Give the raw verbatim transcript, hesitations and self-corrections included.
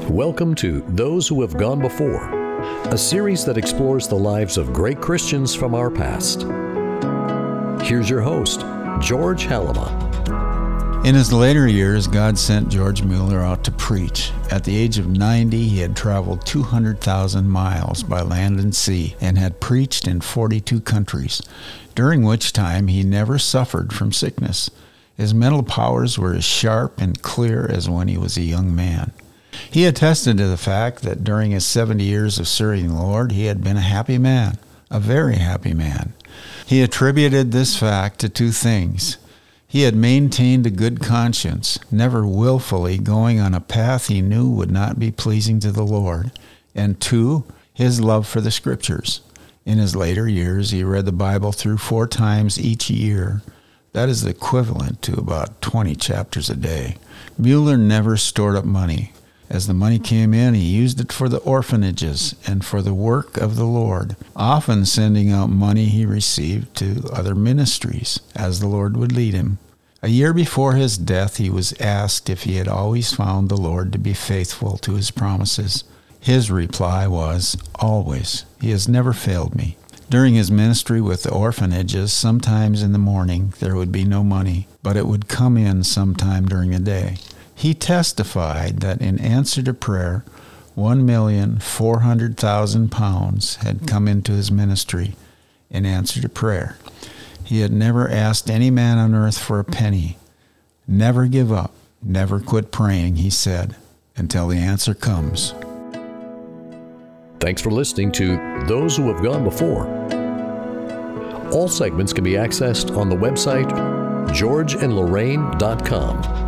Welcome to Those Who Have Gone Before, a series that explores the lives of great Christians from our past. Here's your host, George Halima. In his later years, God sent George Mueller out to preach. At the age of ninety, he had traveled two hundred thousand miles by land and sea and had preached in forty-two countries, during which time he never suffered from sickness. His mental powers were as sharp and clear as when he was a young man. He attested to the fact that during his seventy years of serving the Lord, he had been a happy man, a very happy man. He attributed this fact to two things. He had maintained a good conscience, never willfully going on a path he knew would not be pleasing to the Lord. And two, his love for the Scriptures. In his later years, he read the Bible through four times each year. That is equivalent to about twenty chapters a day. Mueller never stored up money. As the money came in, he used it for the orphanages and for the work of the Lord, often sending out money he received to other ministries, as the Lord would lead him. A year before his death, he was asked if he had always found the Lord to be faithful to his promises. His reply was, "Always. He has never failed me." During his ministry with the orphanages, sometimes in the morning there would be no money, but it would come in sometime during the day. He testified that in answer to prayer, one million four hundred thousand pounds had come into his ministry in answer to prayer. He had never asked any man on earth for a penny. Never give up, never quit praying, he said, until the answer comes. Thanks for listening to Those Who Have Gone Before. All segments can be accessed on the website george and lorraine dot com.